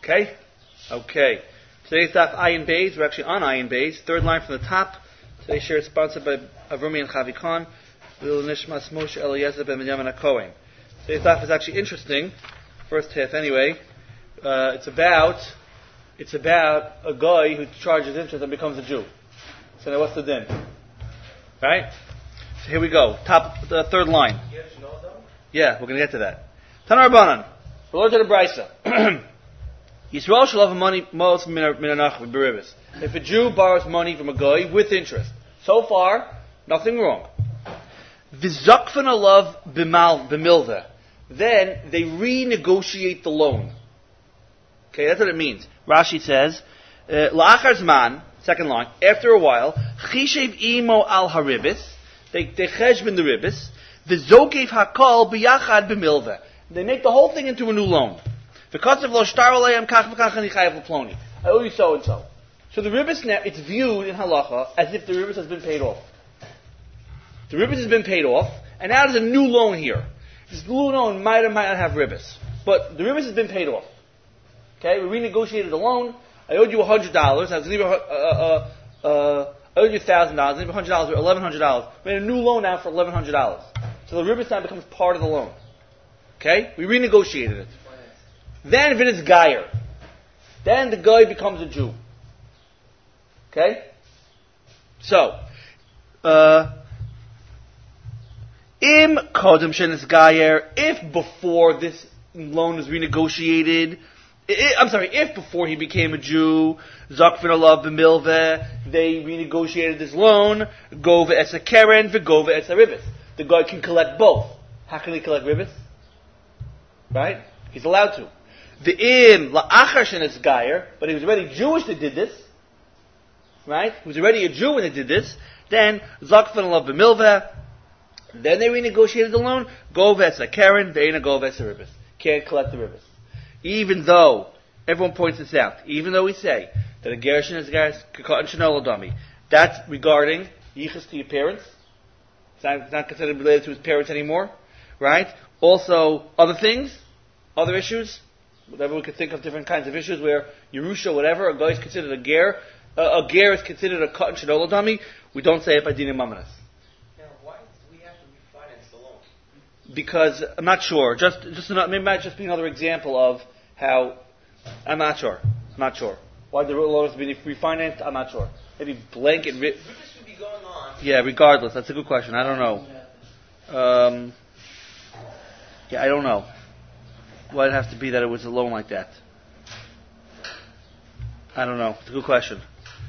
Okay? Okay. Today's daf Ayin Beis. We're actually on Ayin Beis. Third line from the top. Today's share is sponsored by Avrumi and Chavi Khan. Lil Nishmas Moshe Eliezer ben Benjamin HaKohen. Today's daf is actually interesting. First half anyway. It's about a guy who charges interest and becomes a Jew. So now what's the din? Right? So here we go. The third line. Yeah, we're going to get to that. Tanar Rabbanan. We're going to the Brisa. Yisrael shall have money most minanach b'ribis. If a Jew borrows money from a guy with interest, so far nothing wrong. V'zakfan alav b'milva. Then they renegotiate the loan. Okay, that's what it means. Rashi says, la'achar zman, second line, after a while, chishev imo al haribis, they cheshbin the ribis, v'zokev hakol b'yachad b'milva. They make the whole thing into a new loan. Because of lo shtar aleim kach v'kach ani chayav l'ploni. I owe you so and so. So the ribis now, it's viewed in halacha as if the ribis has been paid off. The ribis has been paid off, and now there's a new loan here. This new loan might or might not have ribis, but the ribis has been paid off. Okay, we renegotiated the loan. I owed you $100. I was going to give I owed you $1,000. I was going to give $100 or $1,100. We made a new loan now for $1,100. So the ribis now becomes part of the loan. Okay, we renegotiated it. Then if it is Gayer, then the guy becomes a Jew. Okay? So, Im Kodem Shenis Gayer, if before this loan is renegotiated, if before he became a Jew, Zakfin Alav B'milveh, they renegotiated this loan, Gova Es HaKeren, V'Gova Es HaRibis. The guy can collect both. How can he collect ribis? Right? He's allowed to. The im la'achar shenis gayer, but he was already Jewish that did this, right? He was already a Jew when they did this. Then zakfan alav b'milveh. Then they renegotiated the loan. Goves a karen, ve'ena goves a ribis. Can't collect the ribis. Even though everyone points this out, even though we say that a gershon is katan shenol adami, that's regarding yichus to your parents. It's not considered related to his parents anymore, right? Also, other things, other issues. Whatever we could think of different kinds of issues where Yerusha, whatever, a guy is considered a ger. A ger is considered a katan shenol adami. We don't say it by dinim mamanas. Now, why do we have to refinance the loan? Because I'm not sure. Maybe might just be another example of how I'm not sure. Why the loan has been refinanced? I'm not sure. Maybe blanket. This should be going on. Yeah, regardless. That's a good question. I don't know. I don't know. Why did it have to be that it was a loan like that? I don't know. It's a good question.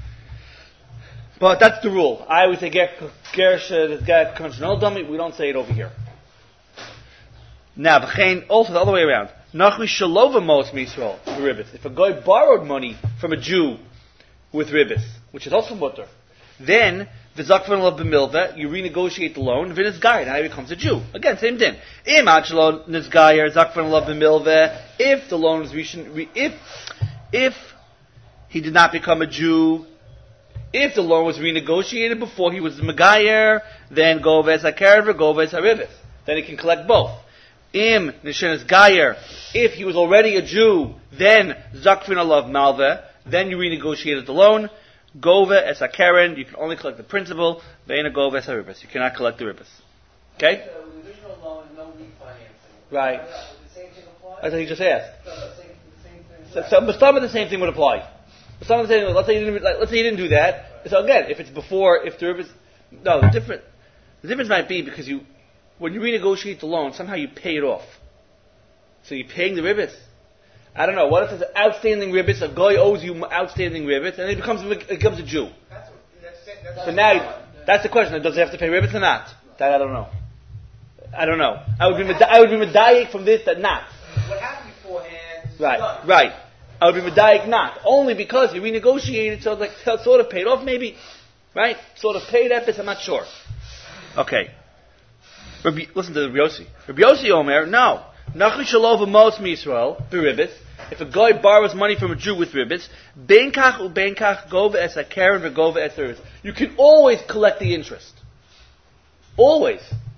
But that's the rule. I always say Gersh conventional dummy. We don't say it over here. Now, also the other way around. Nachri shalova mos misrael ribis. If a guy borrowed money from a Jew with ribis, which is also mutter, then v'zakvan alav b'milveh, you renegotiate the loan. V'nis gayer, now he becomes a Jew. Again, same din. Im achlo nizgayer zakvan alav b'milveh. If the loan is if he did not become a Jew, if the loan was renegotiated before he was a Megayer, then goves hakeren v'goves haribis. Then he can collect both. Im nishenes gayer. If he was already a Jew, then zakvan alav malveh. Then you renegotiated the loan. Gova es hakeren, you can only collect the principal. Ve'ena gova es haribis. You cannot collect the ribis. Okay? So the original loan, no refinancing. Right. Would the same thing apply? That's what he just asked. So the same thing. But some of the same thing would apply. Some of the same. Let's say you didn't do that. So again, if it's before, if the ribis, no, the difference might be because when you renegotiate the loan, somehow you pay it off. So you're paying the ribis. I don't know. What if there's an outstanding ribis? A guy owes you outstanding ribis, and he becomes a Jew. So now, that's the question. Does he have to pay ribis or not? That I don't know. I would be medayik from this that not. What happened beforehand? Right. I would be medayik not only because he renegotiated, so like sort of paid off, maybe, right? Sort of paid epis. I'm not sure. Okay. Listen to Rabbi Yossi. Rabbi Yossi Omer, no. Nachri shalova mos misrael b'ribis. If a guy borrows money from a Jew with ribis, ben kach gova es hakeren v'gova es haribis. You can always collect the interest. Always.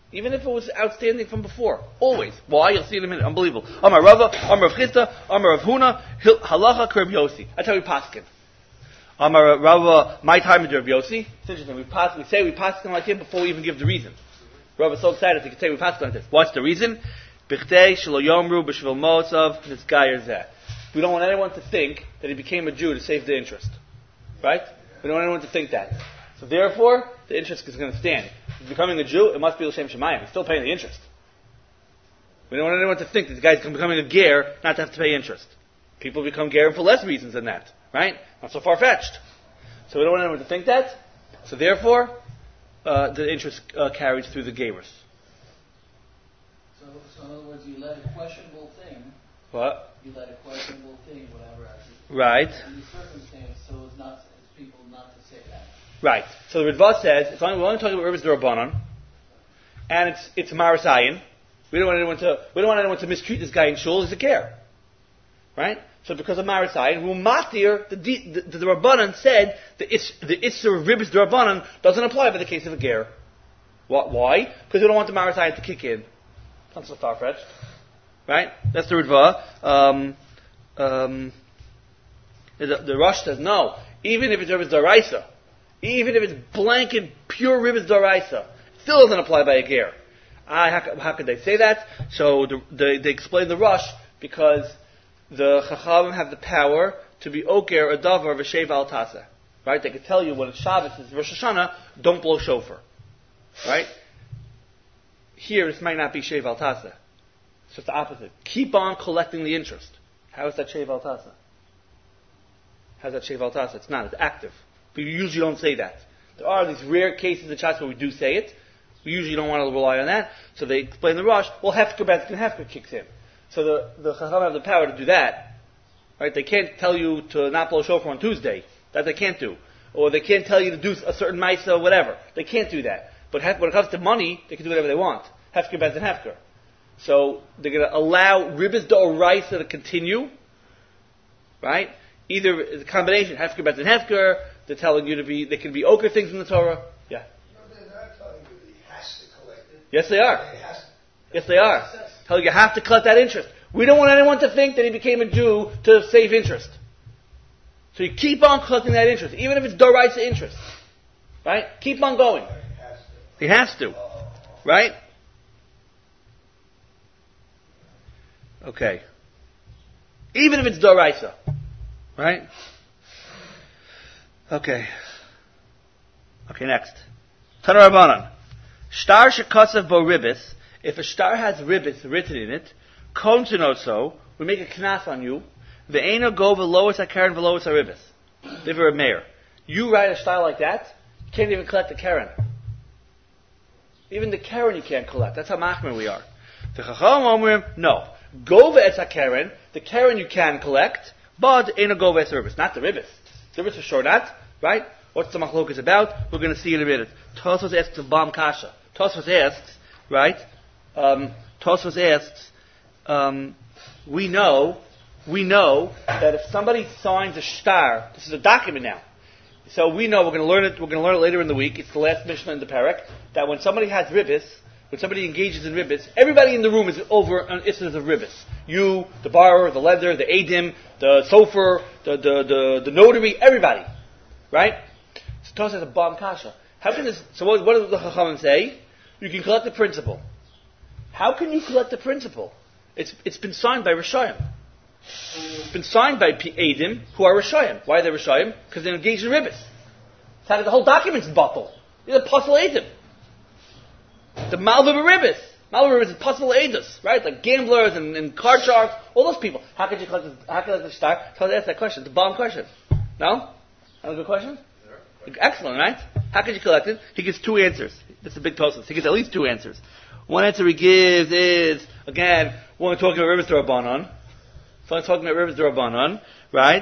Even if it was outstanding from before. Always. Why? You'll see in a minute. Unbelievable. Amar Rava, Amar Rav Chisda, Amar Rav Huna, Halacha Kerb Yossi. That's how we paskin. Amar Rava, my time is Rav Yossi. It's interesting. We say we paskin like him before we even give the reason. Rava is so excited he can say we paskin like this. What's the reason? B'chtei shelo yomru b'shvil mo'atzav nitzgayer zeh. We don't want anyone to think that he became a Jew to save the interest. Right? We don't want anyone to think that. So therefore, the interest is going to stand. If he's becoming a Jew, it must be l'shem shemayim. He's still paying the interest. We don't want anyone to think that the guy's becoming a ger not to have to pay interest. People become ger for less reasons than that. Right? Not so far-fetched. So we don't want anyone to think that. So therefore, the interest carries through the gerus. So in other words, you let a questionable thing. What? You let a questionable thing, whatever. Right. In the circumstance, so as people not to say that. Right. So the Ritva says we're only talking about Rivers D'Rabbanan, and it's Maris Ayin. We don't want anyone to mistreat this guy in shul. He's a ger, right? So because of Maris Ayin, Rumatir, the Rabbanan said the Isser of Rivers D'Rabbanan doesn't apply for the case of a ger. Why? Because we don't want the Maris Ayin to kick in. Not so far-fetched, right? That's the Ritva. The Rosh says no. Even if it's Rivers D'Oraisa, even if it's blanket pure Rivers D'Oraisa, it still doesn't apply by a ger. How could they say that? So they explain the Rosh because the Chachamim have the power to be oker a davar v'shev al tasa. Right? They could tell you when it's Shabbos, it's Rosh Hashanah, don't blow shofar. Right? Here, this might not be shev al tasa. It's just the opposite. Keep on collecting the interest. How is that shev al tasa? How's that shev al tasa? It's not. It's active. But you usually don't say that. There are these rare cases in Shas where we do say it. We usually don't want to rely on that. So they explain the Rosh. Well, Hefker Betzkin Hefker kicks in. So the Chacham have the power to do that. Right? They can't tell you to not blow shofar on Tuesday. That they can't do. Or they can't tell you to do a certain Maisa or whatever. They can't do that. But when it comes to money, they can do whatever they want. Hefker Betzkin Hefker. So they're going to allow Ribis D'Oraisa to continue. Right? Either it's a combination, Hefker Betzkin Hefker. They're telling you they can be oker things in the Torah. Yeah. No, they're not telling you that he has to collect it. Yes, they are. Yes, they are. Telling you have to collect that interest. We don't want anyone to think that he became a Jew to save interest. So you keep on collecting that interest, even if it's Doraisa interest. Right? Keep on going. He has to. Right? Okay. Even if it's Doraisa. Right? Okay, next. Tana Rabbanan. Shtar shekasav bo ribis. If a shtar has ribis written in it, konchinoso, we make a knas on you. Ve'ena go v'lois hakaren v'lois haribis. Divrei Meir. You write a shtar like that, you can't even collect the karen. Even the karen you can't collect. That's how machmir we are. The chacham omrim, no. Go ve'etz hakaren, the karen you can collect, but ena go ve'etz ribis, not the ribis. Ribis for sure not, right? What's the machlok is about? We're going to see in a minute. Tosfos asks a bomb kasha. Tosfos asks, right? Tosfos asks, we know that if somebody signs a shtar, this is a document now. So we know we're going to learn it later in the week. It's the last Mishnah in the parak, that when somebody has ribis, when somebody engages in ribis, everybody in the room is over on issues of ribis. You, the borrower, the lender, the adim, the sofer, the notary, everybody. Right? So Tosfos has a bomb kasha. How can this, so what does the Chachamim say? You can collect the principal. How can you collect the principal? It's been signed by Rishayim. It's been signed by adim who are Rishayim. Why are they Rishayim? Because they're engaged in ribis. It's how the whole document's bottled. These are apostle adim. The Malva Beribis. Malva Beribis is possible edus, right? Like gamblers and card sharks, all those people. How could you collect this? How could you collect the shtar? So I asked that question. It's a bomb question. No? That was a good question? Sure. Excellent, right? How could you collect it? He gives two answers. That's a big Tosfos. He gives at least two answers. One answer he gives is, again, when we're talking about Rivers D'Rabbanan. So I'm talking about Rivers D'Rabbanan, right?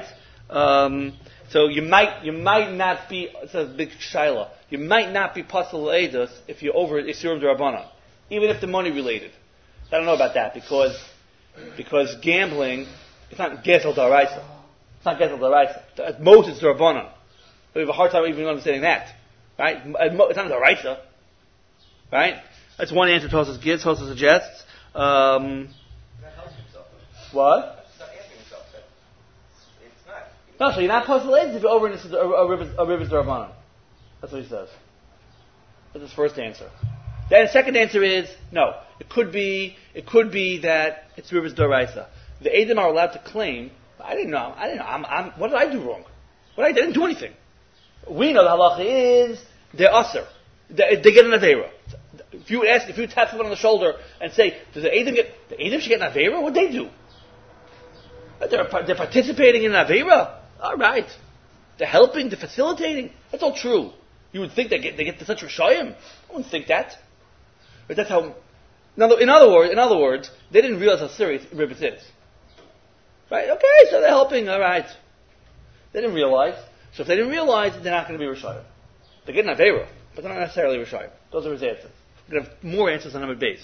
So you might not be, it's a big shaila. You might not be pasal edus if you're over Isurim D'Rabbanan, even if the money related. I don't know about that because gambling, it's not Gezel D'Araisa. It's not Gezel D'Araisa. At most it's D'Rabbanan. We have a hard time even understanding that, right? It's not D'Araisa, right? That's one answer Tosfos gives. Tosfos suggests. Not helping himself. What? He's not answering himself. It's not. No, so you're not puzzle aids if you're over in a river's Darabanan. That's what he says. That's his first answer. Then the second answer is no. It could be that it's river's Doraisa. The Edom are allowed to claim. I didn't know. What did I do wrong? I didn't do anything. We know the halacha is they're usher. They get an avera. If you tap someone on the shoulder and say, "Does the Edom should get an avera?" What they do? They're participating in an avera. All right. They're helping. They're facilitating. That's all true. You would think they get to such rishayim. I wouldn't think that. But that's how. Now, in other words, they didn't realize how serious ribbis is. Right? Okay, so they're helping. All right. They didn't realize. So if they didn't realize, they're not going to be rishayim. They're getting avera, but they're not necessarily rishayim. Those are his answers. We're going to have more answers on number base.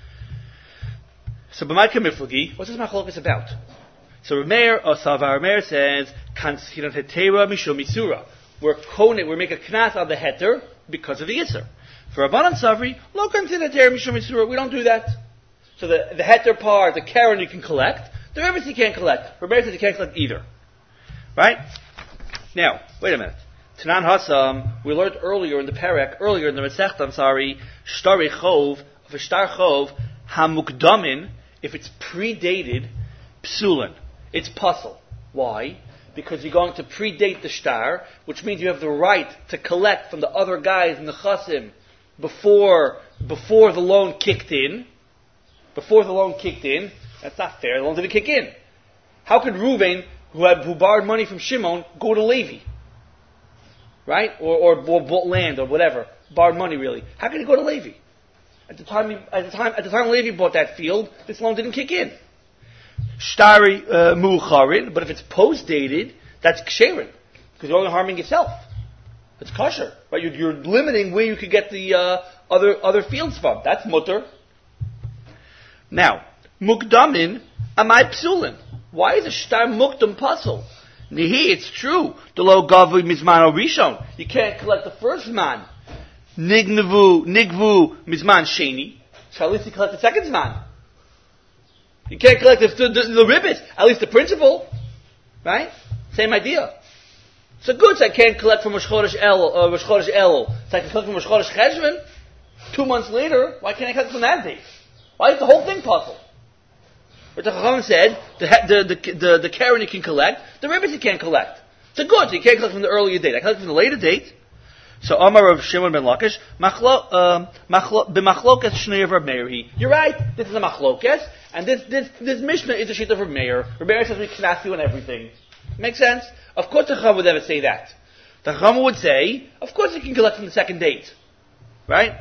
So, b'may kamiflagi, what's this machlokas about? So, Rameir says, "Kanskiran hetera mishum misura." We're making a knas on the heter because of the yisur. For Rabbanan Savri, lo kanskiran hetera mishum misura. We don't do that. So the heter part, the karen you can collect, the rivers you can't collect. Rameir says you can't collect either. Right? Now, wait a minute. Tanan Hasam, we learned earlier in the Masechta, Shtari Chov, of a Shtar Chov, Hamukdamin, if it's predated, Psulin. It's puzzle. Why? Because you're going to predate the Shtar, which means you have the right to collect from the other guys in the Chasim before the loan kicked in. Before the loan kicked in. That's not fair. The loan didn't kick in. How could Reuven, who borrowed money from Shimon, go to Levi? Right? Or bought land or whatever. Borrowed money really. How could he go to Levi? At the time Levi bought that field, this loan didn't kick in. Shtari mu'charin, but if it's post-dated, that's ksherin. Because you're only harming yourself. It's kosher. Right? You're limiting where you could get the other fields from. That's mutter. Now, mukdamin amai psulin. Why is a shtar mukdam puzzle? Nihi, it's true. The lo gavu mizman rishon. You can't collect the first man. Nigvu mizman sheni. So at least you collect the second man. You can't collect the ribbit. At least the principal. Right? Same idea. So good, so I can't collect from Rosh Chodesh Elul. So I can collect from Rosh Chodesh Cheshvan. 2 months later, why can't I collect from that date? Why is the whole thing puzzle? But the Chacham said, the Karen you can collect, the ribbons you can't collect. So good, so you can't collect from the earlier date. I collect from the later date. So Amar of Shimon ben Lakish, b'machlokas shnei of Reb Meir. You're right, this is a machlokes, and this Mishnah is a sheet of Reb Meir. Reb Meir says we knas you and everything. Makes sense? Of course the Chacham would never say that. The Chacham would say, of course you can collect from the second date. Right?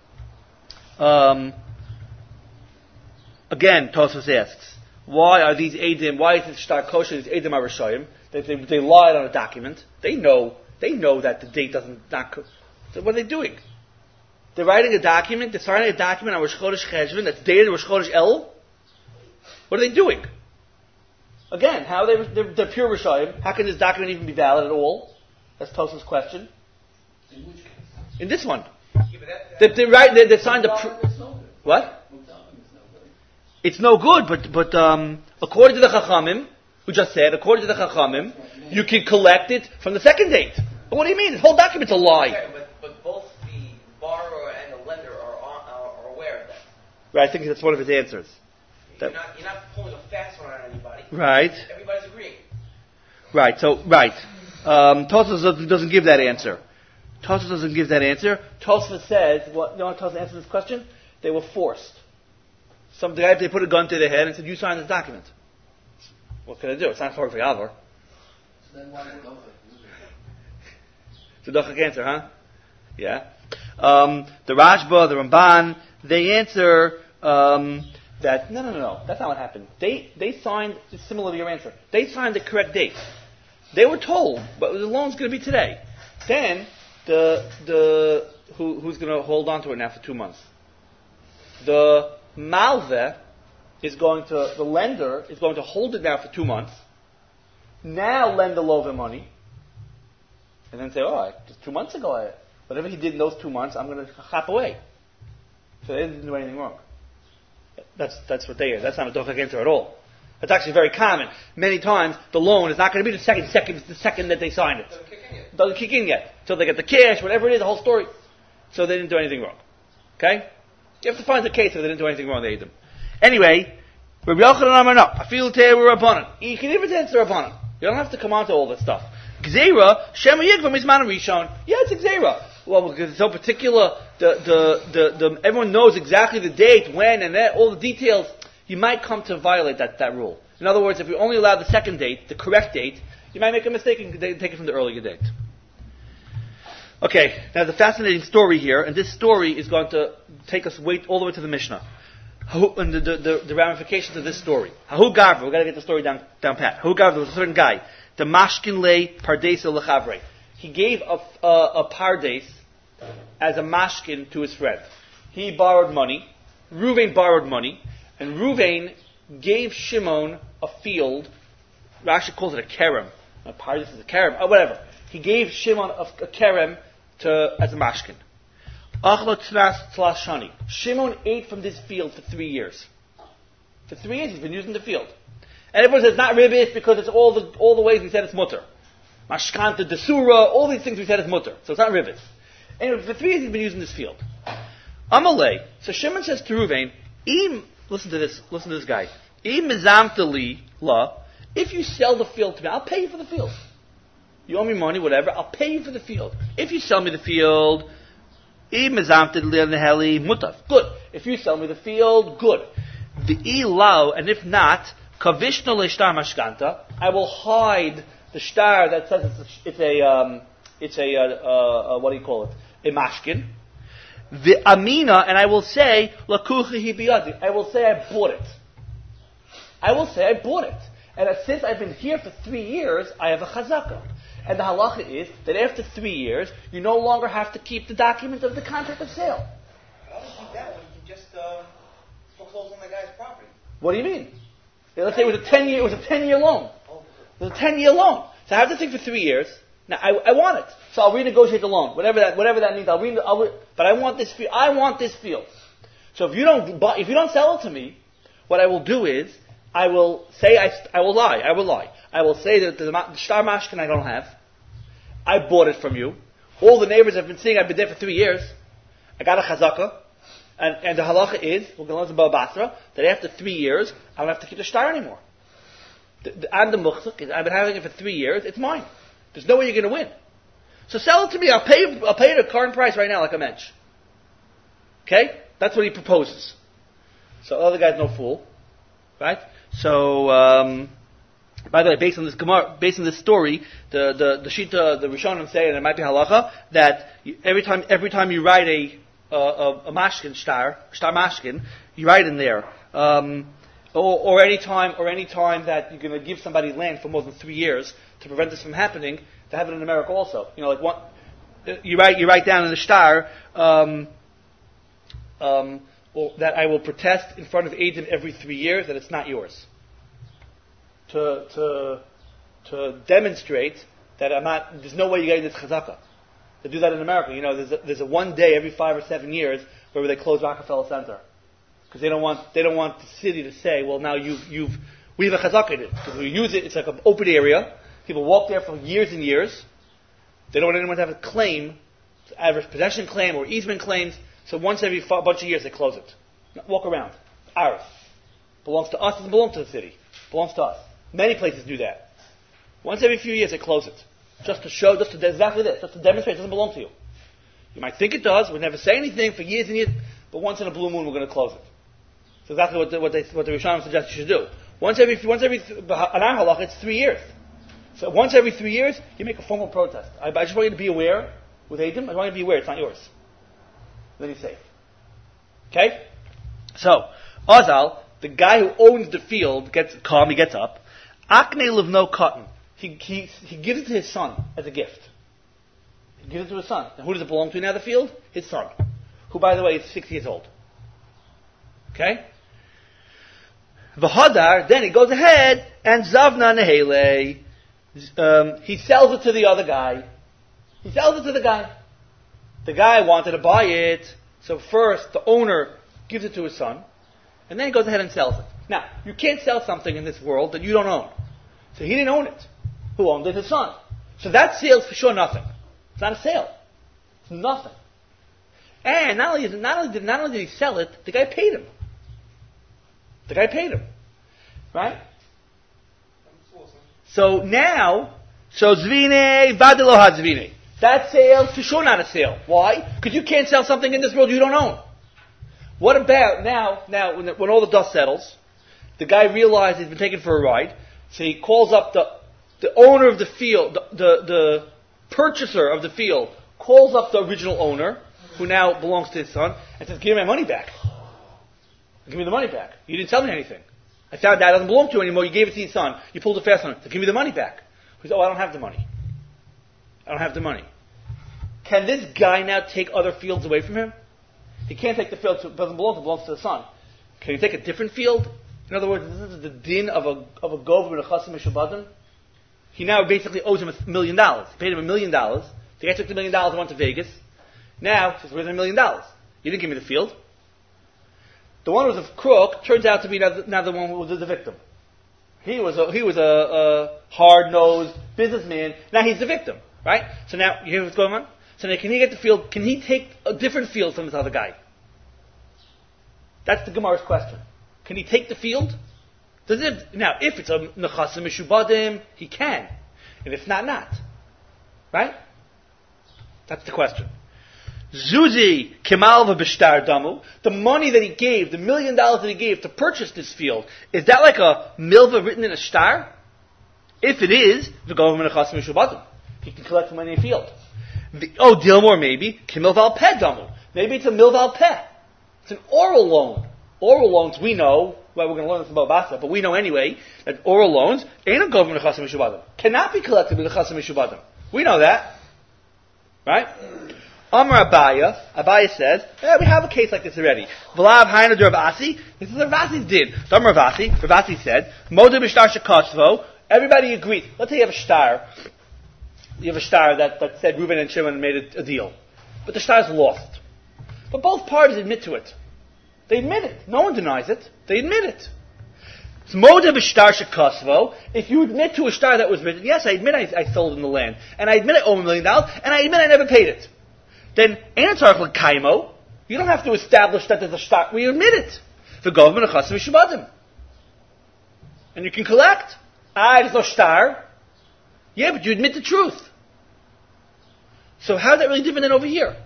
Again, Tosfos asks, why are these Eidim, why is it shtar kosher, these Eidim are Rishayim? They lied on a document. They know that the date not. So what are they doing? They're writing a document, they're signing a document on Rosh Chodesh Cheshvan that's dated Rosh Chodesh El. What are they doing? Again, how they're pure Rishayim. How can this document even be valid at all? That's Tosfos' question. In which case? In this one. Yeah, They signed a... What? It's no good, but according to the Chachamim, who just said, according to the Chachamim, you can collect it from the second date. But what do you mean? This whole document's a lie. Okay, but both the borrower and the lender are aware of that. Right, I think that's one of his answers. You're not pulling a fast one on anybody. Right. Everybody's agreeing. Right, Tosfos doesn't give that answer. Tosfos says, you know what Tosfos answers this question? They were forced. They put a gun to their head and said, you sign this document. What can I do? It's not for Yavor. So then why would Dochak? It's a Dochak answer, huh? Yeah. The Rashba, the Ramban, they answer that, no. That's not what happened. They signed, similar to your answer, they signed the correct date. They were told, but the loan's going to be today. Then, who's going to hold on to it now for 2 months? The Malveh the lender is going to hold it now for 2 months, now lend the lover money, and then say, just 2 months ago, whatever he did in those 2 months, I'm going to chop away. So they didn't do anything wrong. That's what they are. That's not a dochak enter at all. That's actually very common. Many times the loan is not going to be the second that they sign it. Doesn't kick in yet. Until they get the cash, whatever it is, the whole story. So they didn't do anything wrong. Okay? You have to find the case if they didn't do anything wrong, they ate them. Anyway, Rabbi Yochanan Amar no. I feel teir Rabbanan. You can even answer Rabbanan. You don't have to come on to all this stuff. Gzeira, Shema Yigva Mizman Rishon. Yeah, it's a Gzeira. Well, because it's so particular, everyone knows exactly the date, when, and all the details. You might come to violate that rule. In other words, if you only allow the second date, the correct date, you might make a mistake and take it from the earlier date. Okay, now there's a fascinating story here, and this story is going to take us all the way to the Mishnah. And the ramifications of this story. Hahu Gavra, we've got to get the story down pat. Hahu Gavra, there was a certain guy, the Mashkin Le Pardes Lechavre. He gave a Pardes as a mashkin to his friend. He borrowed money, Ruvain borrowed money, and Ruvain gave Shimon a field. Rashi calls it a kerem. A Pardes is a kerem, or whatever. He gave Shimon a kerem as a mashkin. Achlot Tlas Shani. Shimon ate from this field for 3 years. For 3 years he's been using the field. And everyone says it's not ribbit because it's all the ways we said it's mutter. Mashkanta, Desura, all these things we said is mutter. So it's not ribbit. Anyway, for 3 years he's been using this field. Amalei. So Shimon says to Ruvain, listen to this guy. If you sell the field to me, I'll pay you for the field. You owe me money, whatever, I'll pay you for the field. If you sell me the field, good. If you sell me the field, good. And if not, I will hide the shtar that says it's a what do you call it? A mashkin. The amina, and I will say, I will say I bought it. And since I've been here for 3 years, I have a chazakah. And the halacha is that after 3 years, you no longer have to keep the document of the contract of sale. How would you do that when you can just foreclose on the guy's property? What do you mean? Let's say it was a 10-year loan. It was a 10-year loan. So I have this thing for 3 years. Now I want it, so I'll renegotiate the loan, whatever that means. But I want this field. I want this field. So if you don't sell it to me, what I will do is I will lie. I will say that the shtar mashkin I don't have. I bought it from you. All the neighbors have been seeing I've been there for 3 years. I got a chazakah, and the halacha is we're going to learn about Basra that after 3 years I don't have to keep the shtar anymore. And the muchzak, I've been having it for 3 years. It's mine. There's no way you're going to win. So sell it to me. I'll pay you the current price right now, like a mensch. Okay? That's what he proposes. So the other guy's no fool. Right? So, by the way, based on this story, the Shita, the Rishonim say, and it might be halacha, that every time you write a mashkin shtar mashkin, you write in there, or any time that you're going to give somebody land for more than 3 years to prevent this from happening, to have it in America also. You know, like you write down in the shtar, or that I will protest in front of Eidim every 3 years that it's not yours. To demonstrate that there's no way you're getting this chazakah. They do that in America. You know, there's a one day every 5 or 7 years where they close Rockefeller Center. Because they don't want the city to say, well, now we have a chazakah in it. Because we use it, it's like an open area. People walk there for years and years. They don't want anyone to have a claim, adverse possession claim or easement claims. So once every bunch of years they close it. Walk around. Ours. Belongs to us, doesn't belong to the city. Belongs to us. Many places do that. Once every few years they close it. Just to exactly this. Just to demonstrate it doesn't belong to you. You might think it does, we never say anything for years and years, but once in a blue moon we're going to close it. So exactly what the Rishonim suggest you should do. Once every on our halakha it's 3 years. So once every 3 years, you make a formal protest. I just want you to be aware with Eidim. I want you to be aware it's not yours. Then you're safe. Okay? So, Azal, the guy who owns the field, gets calm, he gets up. Akne livno cotton. He gives it to his son as a gift. He gives it to his son. And who does it belong to now, the field? His son. Who, by the way, is 6 years old. Okay? V'hadar, then he goes ahead, and Zavna Nehele. He sells it to the other guy. The guy wanted to buy it. So first, the owner gives it to his son, and then he goes ahead and sells it. Now, you can't sell something in this world that you don't own. So he didn't own it. Who owned it? His son. So that sale is for sure nothing. It's not a sale. It's nothing. And not only did he sell it, the guy paid him. The guy paid him. Right? So now, Zvine, Vadiloha Zvine. That sale is for sure not a sale. Why? Because you can't sell something in this world you don't own. What about now when all the dust settles, the guy realizes he's been taken for a ride, so he calls up the owner of the field, the purchaser of the field, calls up the original owner, who now belongs to his son, and says, give me my money back. Give me the money back. You didn't tell me anything. I found out it doesn't belong to you anymore. You gave it to your son. You pulled a fast on it. So give me the money back. He says, I don't have the money. I don't have the money. Can this guy now take other fields away from him? He can't take the field that doesn't belong to him, belongs to the son. Can he take a different field? In other words, this is the din of a gov with a chasim mishubadim. He now basically owes him $1 million. He paid him $1 million. The guy took the $1 million and went to Vegas. Now, he says, where's $1 million? You didn't give me the field. The one who was a crook turns out to be now the one who was the victim. He was a hard-nosed businessman. Now he's the victim, right? So now, you hear what's going on? So now, can he get the field? Can he take a different field from this other guy? That's the Gemara's question. Can he take the field? Now, if it's a nechasim mishubadim, he can. And if not. Right? That's the question. Zuzi Kemal v'bishtar damu. The money that he gave, the $1 million that he gave to purchase this field, is that like a milva written in a star? If it is, the government of chasim mishubadim, he can collect from any field. Dilmore maybe Kimil val peh damu. Maybe it's a milval peh. It's an oral loan. Oral loans, we know. Well, we're going to learn this about Basa, but we know anyway that oral loans ain't a government of chasim mishubadim. Cannot be collected with a chasim mishubadim. We know that, right? Amar Abaya says, we have a case like this already. V'lav Hainu de Rav Asi. This is Rav Asi's din. Amar Rav Asi said, Modu b'shtar shekatzvo. Everybody agrees. Let's say you have a star. You have a star that said Reuben and Shimon made a deal. But the star's lost. But both parties admit to it. They admit it. No one denies it. They admit it. It's Modu b'shtar shekatzvo. If you admit to a star that was written, yes, I admit I sold in the land. And I admit I owe $1 million. And I admit I never paid it. Then, kaimo, you don't have to establish that there's a star. We admit it. The government of chasim mishubadim. And you can collect. There's no star. Yeah, but you admit the truth. So how is that really different than over here?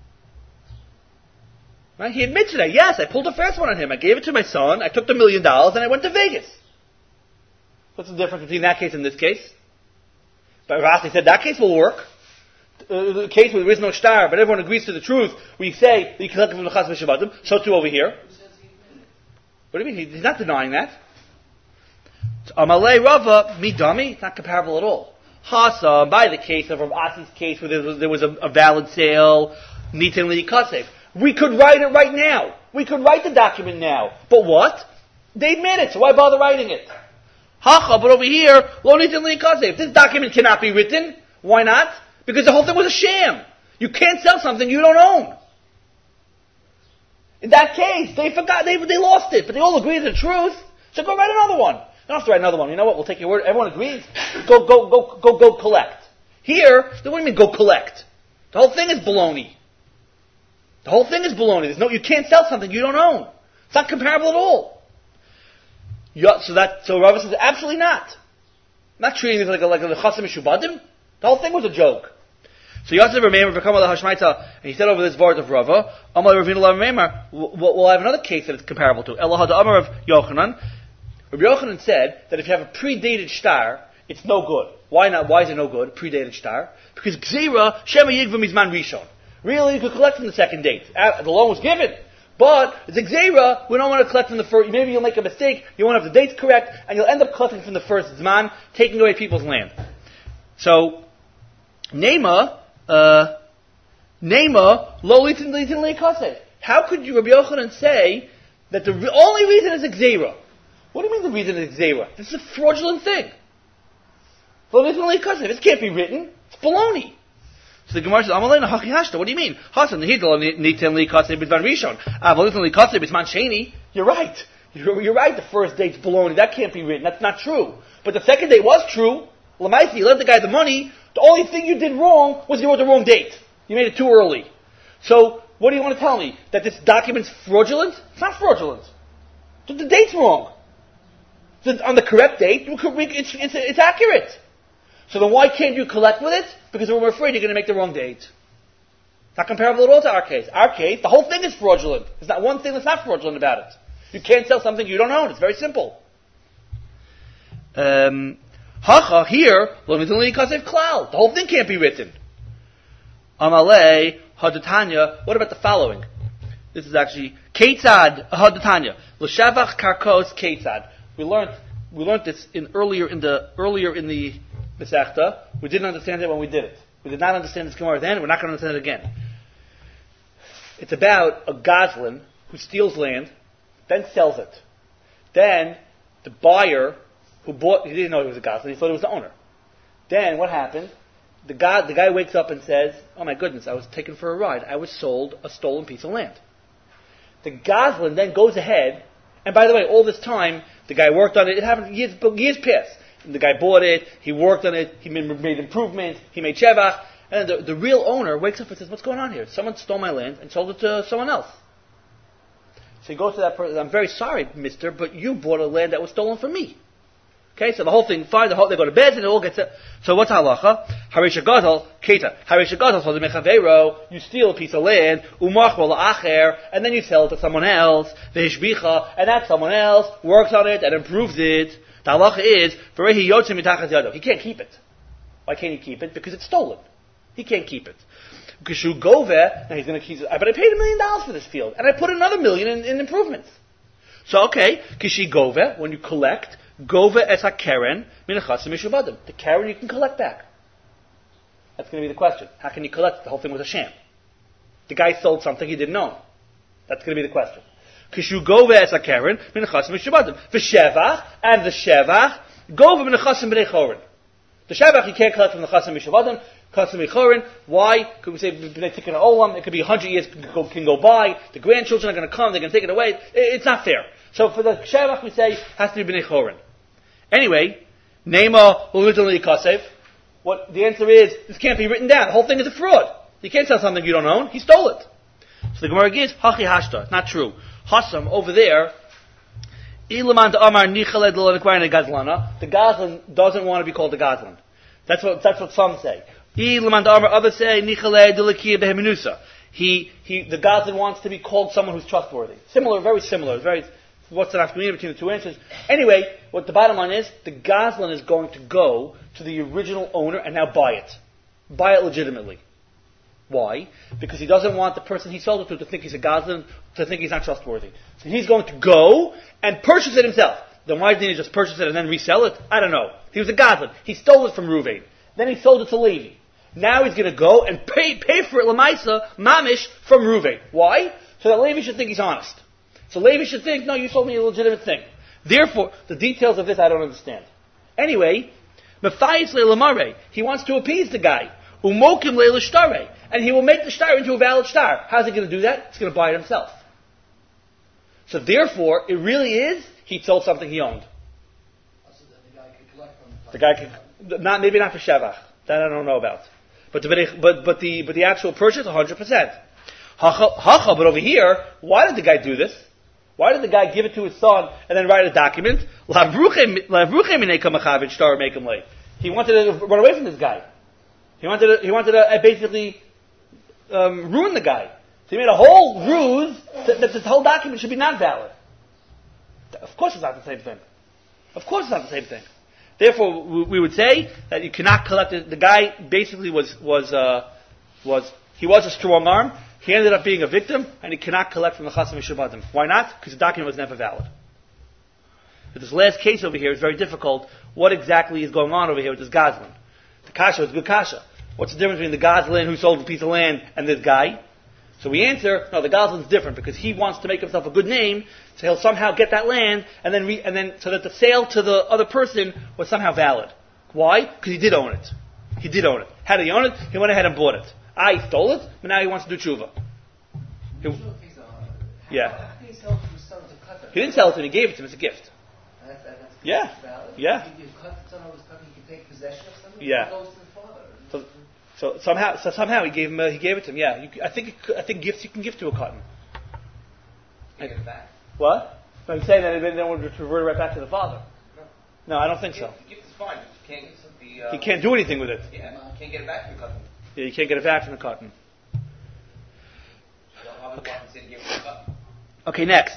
Right? He admits to that. Yes, I pulled a fast one on him. I gave it to my son. I took the $1 million and I went to Vegas. What's the difference between that case and this case? But Rasi said that case will work. The case where there is no star, but everyone agrees to the truth, we say that you collect from the chasim mishubadim. So too over here. What do you mean? He's not denying that. Amalei Rava midami. It's not comparable at all. Hasa, by the case of Rav Asi's case where there was a valid sale, nitin liikasev. We could write it right now. We could write the document now. But what? They admit it, so why bother writing it? Hacha, but over here, lo nitin liikasev. This document cannot be written. Why not? Because the whole thing was a sham. You can't sell something you don't own. In that case, they forgot, they lost it, but they all agree to the truth. So go write another one. You don't have to write another one. You know what? We'll take your word. Everyone agrees. Go collect. Here, what do you mean go collect? The whole thing is baloney. The whole thing is baloney. You can't sell something you don't own. It's not comparable at all. So Rava says absolutely not. I'm not treating this like a chasim mishubadim. The whole thing was a joke. So Yosef Rameimar v'kam ala hashmaita, and he said over this word of Rava, Amal Ravina la Rameimar, we'll have another case that it's comparable to. Elah ha'da Amar of Yochanan. Rabbi Yochanan said that if you have a predated star, it's no good. Why not? Why is it no good? Predated star? Because Gzeira Shema Yigva Mizman Rishon. Really, you could collect from the second date. The loan was given. But it's a Gzeira, we don't want to collect from the first. Maybe you'll make a mistake, you won't have the dates correct, and you'll end up collecting from the first Zman, taking away people's land. So, Nema, lo litin leikase. How could you, Rabbi Yochanan, say that the only reason is a Gzeira? What do you mean the reason is Gzeira? This is a fraudulent thing. Lo litin leikase. This can't be written. It's baloney. So the Gemara says, Amalena haki hashta. What do you mean? Hasan nihidol nitin li katzei b'dvar rishon. Avolitin li katzei b'zman sheni. You're right. You're right. The first date's baloney. That can't be written. That's not true. But the second date was true. Lamaisi, you lent the guy the money. The only thing you did wrong was you wrote the wrong date. You made it too early. So what do you want to tell me? That this document's fraudulent? It's not fraudulent. The date's wrong. On the correct date, it's accurate. So then why can't you collect with it? Because we're afraid you're going to make the wrong date. Not comparable at all to our case. Our case, the whole thing is fraudulent. There's not one thing that's not fraudulent about it. You can't sell something you don't own. It's very simple. Hacha, here, the whole thing can't be written. Amalei, Hadatanya, what about the following? This is actually, Ketzad, Hadatanya, L'shavach karkos Ketzad. We learned this earlier in the Masechta. We didn't understand it when we did it. We did not understand this Gemara then, we're not going to understand it again. It's about a Goslin who steals land, then sells it. Then, the buyer who bought, he didn't know he was a Goslin, he thought he was the owner. Then, what happened? The guy wakes up and says, oh my goodness, I was taken for a ride. I was sold a stolen piece of land. The Goslin then goes ahead, and by the way, all this time, the guy worked on it. It happened years past. The guy bought it, he worked on it, he made improvements, he made shevach, and then the real owner wakes up and says, what's going on here? Someone stole my land and sold it to someone else. So he goes to that person, I'm very sorry, mister, but you bought a land that was stolen from me. Okay, so the whole thing, fine, they go to bed and it all gets... So what's halacha? Harisha gadol, keta. Harisha gadol, so the mechavero, you steal a piece of land, umachro la'acher, and then you sell it to someone else, v'hishbicha, and that someone else works on it and improves it. The halacha is, v'rehi yotzim mitachas yado. He can't keep it. Why can't he keep it? Because it's stolen. He can't keep it. Kishu gove, now he's going to keep it. But I paid $1 million for this field, and I put another $1 million in improvements. So okay, kishi gove, when you collect, gove es hakeren minachasim mishubadim. The keren you can collect back. That's going to be the question. How can you collect it? The whole thing was a sham. The guy sold something he didn't own. That's going to be the question. Kishu gove es hakeren minachasim mishubadim. V'shevach, and the shevach, gove minachasim b'nei chorin. The shevach you can't collect from the chasim mishubadim. Chasim chorin. Why? Could we say b'nei tikkun olam? It could be 100 years can go by. The grandchildren are going to come. They're going to take it away. It's not fair. So for the shevach we say has to be b'nei chorin. Anyway, Nema Ulitali Kasev. What the answer is, this can't be written down. The whole thing is a fraud. You can't sell something you don't own. He stole it. So the Gemara gives Hachi Hashta. It's not true. Hasam over there. Ilaman Amar Nichaled Gazlana. The Gazlan doesn't want to be called the Gazlan. That's what some say. Ilaman Amar others say Nichaled Beheminusa. The Gazlan wants to be called someone who's trustworthy. Similar, very similar. What's the nafkamina between the two answers? Anyway, what the bottom line is, the Goslin is going to go to the original owner and now buy it. Buy it legitimately. Why? Because he doesn't want the person he sold it to think he's a Goslin, to think he's not trustworthy. So he's going to go and purchase it himself. Then why didn't he just purchase it and then resell it? I don't know. He was a Goslin. He stole it from Ruvain. Then he sold it to Levi. Now he's going to go and pay for it, Lamaisa, Mamish, from Ruvain. Why? So that Levi should think he's honest. So Levi should think, no, you sold me a legitimate thing. Therefore, the details of this I don't understand. Anyway, Matthias Leilamare, he wants to appease the guy. Umokim Leilashtare, and he will make the shtar into a valid shtar. How's he going to do that? He's going to buy it himself. So therefore, it really is, he sold something he owned. So then the guy could collect from The guy could, maybe not for Shevach. That I don't know about. But the actual purchase, 100%. Hacha, but over here, why did the guy do this? Why did the guy give it to his son and then write a document? He wanted to run away from this guy. He wanted to basically ruin the guy. So he made a whole ruse that this whole document should be not valid. Of course it's not the same thing. Of course it's not the same thing. Therefore, we would say that you cannot collect it. The guy basically was a strong arm. He ended up being a victim, and he cannot collect from the Chasim Mishubadim. Why not? Because the document was never valid. But this last case over here is very difficult. What exactly is going on over here with this Goslin? The Kasha is good Kasha. What's the difference between the Goslin who sold a piece of land and this guy? So we answer, no, the Goslin's different because he wants to make himself a good name, so he'll somehow get that land, and then so that the sale to the other person was somehow valid. Why? Because he did own it. He did own it. How did he own it? He went ahead and bought it. He stole it, but now he wants to do tshuva. Yeah. How can he sell it to his son to cut it? He didn't sell it to him, he gave it to him as a gift. That's Yeah. valid? Yeah. If you cut the son over his cutting, he can take possession of something? Yeah. It goes to the father. So somehow he gave it to him. Yeah. I think gifts you can give to a cotton. Take it back. What? No, he's saying that it then would revert right back to the father. No, I don't think so. The gift is fine. You can't get He can't do anything with it. Yeah, you can't get it back from the cotton. Yeah, you can't get it back from the cotton. Okay. Okay, next.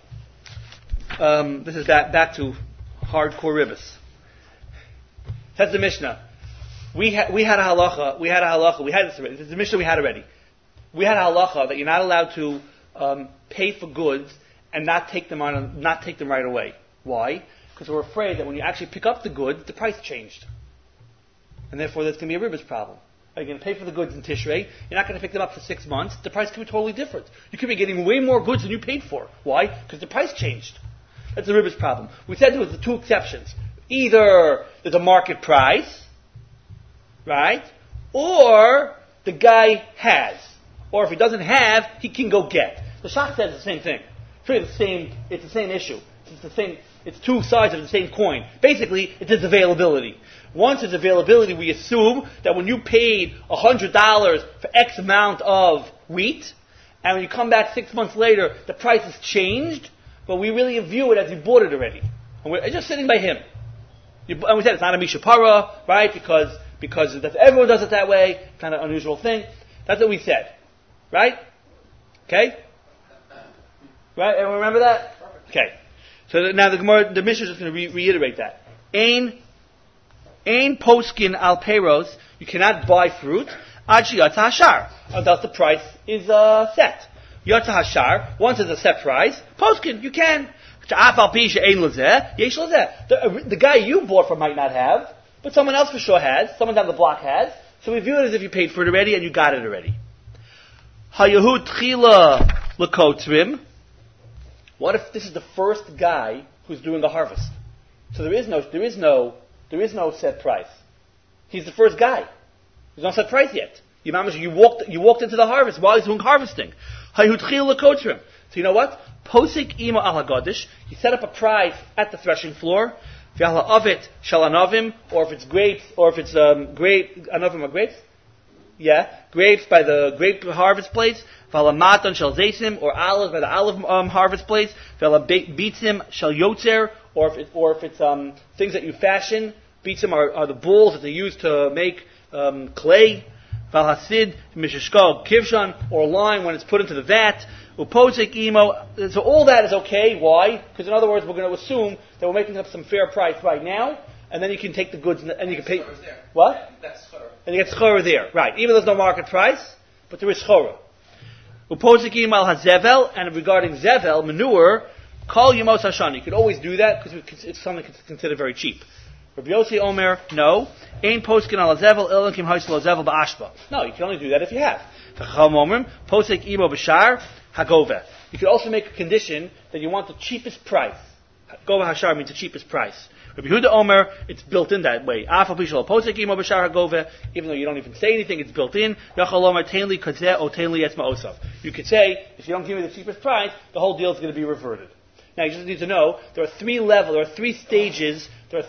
This is back to hardcore ribbis. That's the Mishnah. We had a halacha. We had this already. This is the Mishnah we had already. We had a halacha that you're not allowed to pay for goods and not take them right away. Why? Because we're afraid that when you actually pick up the goods, the price changed, and therefore there's going to be a ribbis problem. You're going to pay for the goods in Tishrei. You're not going to pick them up for 6 months. The price could be totally different. You could be getting way more goods than you paid for. Why? Because the price changed. That's the ribbis problem. We said there was the two exceptions. Either there's a market price, right? Or the guy has. Or if he doesn't have, he can go get. The Shach says the same thing. It's really the same issue. It's two sides of the same coin. Basically, it's its availability. Once it's availability, we assume that when you paid $100 for X amount of wheat, and when you come back 6 months later, the price has changed, but we really view it as you bought it already. And we're just sitting by him. And we said it's not a mishapara, right? Because everyone does it that way. Kind of unusual thing. That's what we said. Right? Okay? Right? Everyone remember that? Okay. So now the Mishnah is just going to reiterate that. Ein poskin al peros. You cannot buy fruit. Ad sheyatza hashar. Until the price is set. Yatza hashar. Once it's a set price, poskin, you can. The guy you bought from might not have, but someone else for sure has. Someone down the block has. So we view it as if you paid for it already and you got it already. Hayahu tchila lekotrim. What if this is the first guy who's doing a harvest? So there is no set price. He's the first guy. There's no set price yet. You walked into the harvest while he's doing harvesting. Hayahu tchila lekotrim. So you know what? Posik ima al hagadish. He set up a price at the threshing floor. V'ala avit shalanavim, or if it's grapes, or if it's grape. Anavim are grapes. Yeah, grapes by the grape harvest place. V'ala matan shel zaysim, or olives by the olive harvest place. V'ala bitzim shel yotzer, or if it's things that you fashion. Bitzim are the balls that they use to make clay. V'al hasid mishashkal kivshan, or lime when it's put into the vat. Uposik imo. So all that is okay. Why? Because in other words, we're going to assume that we're making up some fair price right now, and then you can take the goods and you can pay. What? That's schor. And you get schora there, right? Even though there's no market price, but there is schora. Uposik imo al hazevel, and regarding zevel manure, call yomos hashan. You could always do that because it's something that's considered very cheap. Rabbi Yossi Omer, no. Ein poskin al hazevel elankim haisel hazevel ba'ashba. No, you can only do that if you have. Chacham Omer, posik imo b'shar. Hagova. You could also make a condition that you want the cheapest price. Hagova hashar means the cheapest price. Rabbi Yehuda Omer, it's built in that way. Afal pishal posek imo b'shar hagova. Even though you don't even say anything, it's built in. Yachal Omer tainli kazeh o tainli etzma osav. You could say, if you don't give me the cheapest price, the whole deal is going to be reverted. Now you just need to know there are three stages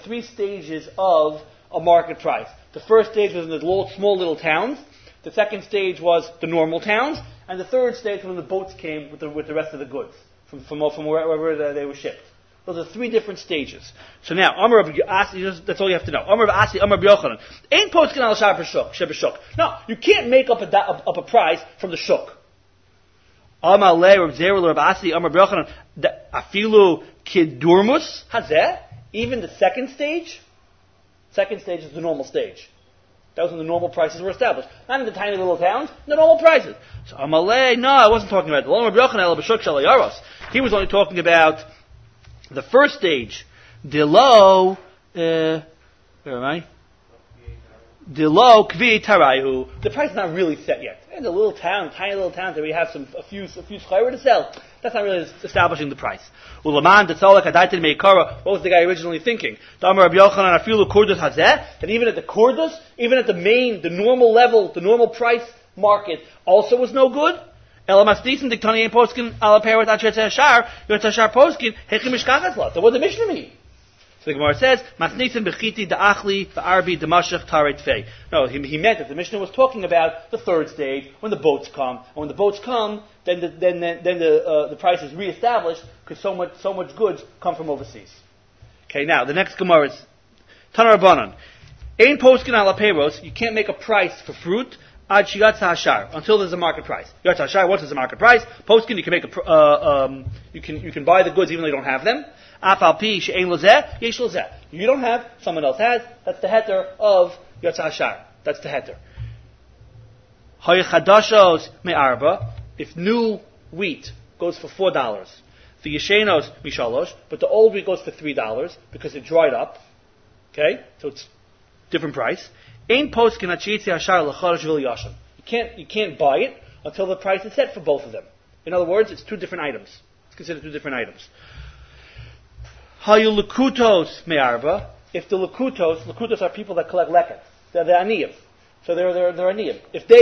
of a market price. The first stage was in the small little towns. The second stage was the normal towns. And the third stage when the boats came with the rest of the goods from wherever they were shipped. Those are three different stages. So now, Amar Rabbi Asi, that's all you have to know. Amar Rabbi Asi, Amar Rabbi Yochanan. Ain't poskin al shar b'shuk. No, you can't make up a price from the shuk. Amar le Rabbi Zerul Rabbi Asi, Amar Rabbi Yochanan. Afilu kidurmus hazeh. Even the second stage. Second stage is the normal stage. That was when the normal prices were established. Not in the tiny little towns, the normal prices. So Amalei, no, I wasn't talking about the He was only talking about the first stage. Delo, where am I? Dilo kvi tarayu. The price is not really set yet. It's a little town, tiny little town that we have a few schayra to sell. That's not really establishing the price. Ulaman detzolak adaitin meikara. What was the guy originally thinking? Damar Rabbi Yochanan afilu kurdus hazeh. And even at the kurdus, even at the normal level, the normal price market, also was no good. Elamasdisen diktani ein poskin ala perit achet hashar. Yotz hashar poskin hechim mishkachas lot. So what did the Mishnah mean? So the Gemara says, "Masnisin bechiti da'achli ba'arbi damashach taret fei." No, he meant that the Mishnah was talking about the third stage when the boats come, and when the boats come, then the price is reestablished because so much goods come from overseas. Okay, now the next Gemara is Tanar Rabbanan. Ein poskin ala peiros. You can't make a price for fruit ad shigatz hashar until there's a market price. Yatz hashar. Once there's a market price, poskin you can make you can buy the goods even though you don't have them. You don't have, someone else has. That's the heter of Yotz Hashar. That's the heter. Haychadashos me'arba. If new wheat goes for $4, the yeshenos mishalosh, but the old wheat goes for $3 because it dried up. Okay, so it's different price. Ein poskin achitzi hashar l'chodesh v'liyashim. You can't buy it until the price is set for both of them. In other words, it's two different items. It's considered two different items. Hayu lekutos me'arba. If the lekutos are people that collect leket. They're aniyim. So they're aniyim.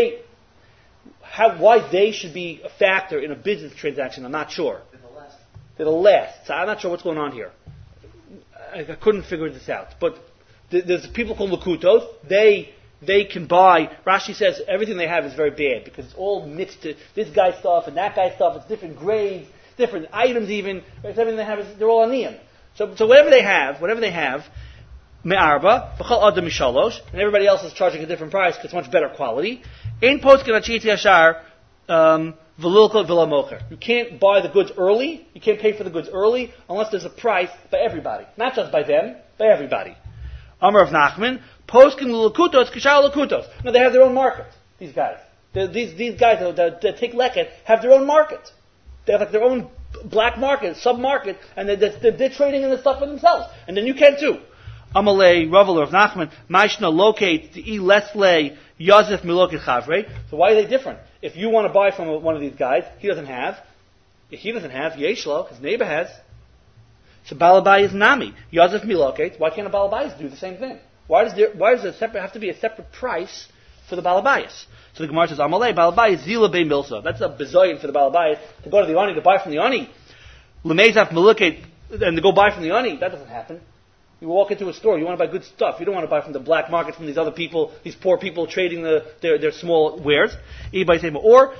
Why they should be a factor in a business transaction, I'm not sure. They're the last. So I'm not sure what's going on here. I couldn't figure this out. But there's people called lekutos. They can buy. Rashi says everything they have is very bad because it's all mixed to this guy's stuff and that guy's stuff. It's different grades, different items even. Everything they have they're all aniyim. So whatever they have, me'arba, v'chol adam mishalosh, and everybody else is charging a different price because it's much better quality. Ein poskin achiti hashar v'lilko v'lamocher. You can't buy the goods early. You can't pay for the goods early unless there's a price by everybody, not just by them, by everybody. Amar of Nachman, poskin l'lekutos kishar l'kutos. No, they have their own market. These guys, these guys that take leket have their own market. They have like their own black market, sub-market, and they're trading in the stuff for themselves. And then you can too. Amalei, Ravel of Nachman, Maishna locate the Lesle Yosef Miloket Chavre. So why are they different? If you want to buy from one of these guys, he doesn't have. If he doesn't have, Yeshlo, his neighbor has. So Balabai is Nami. Yosef Miloket. Why can't a Balabayas do the same thing? Why does there have to be a separate price for the Balabayas? So the Gemara says, Amalei, Balabayas Zila Bei Milsa. That's a bezoyin for the Balabayas to go to the Ani to buy from the Ani. Lemezaf Miloket, and to go buy from the Ani. That doesn't happen. You walk into a store, you want to buy good stuff. You don't want to buy from the black market from these other people, these poor people trading their small wares. Or,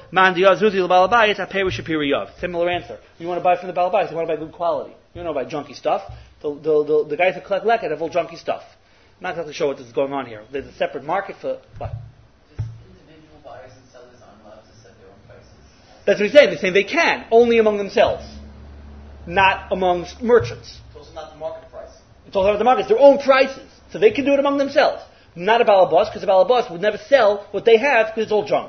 similar answer. You want to buy from the Balabayas, you want to buy good quality. You don't want to buy junky stuff. The guys that collect leket have all junky stuff. I'm not exactly sure what is going on here. There's a separate market for what? Just individual buyers and sellers aren't allowed to set their own prices. That's what he's saying. They're saying they can, only among themselves. Not amongst merchants. It's also not the market price. It's also not the market. It's their own prices. So they can do it among themselves. Not a balabas, because a balabas would never sell what they have because it's all junk.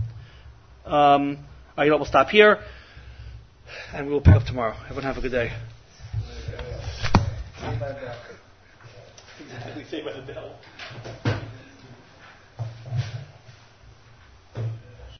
We'll stop here. And we will pick up tomorrow. Everyone have a good day. Saved by the bell.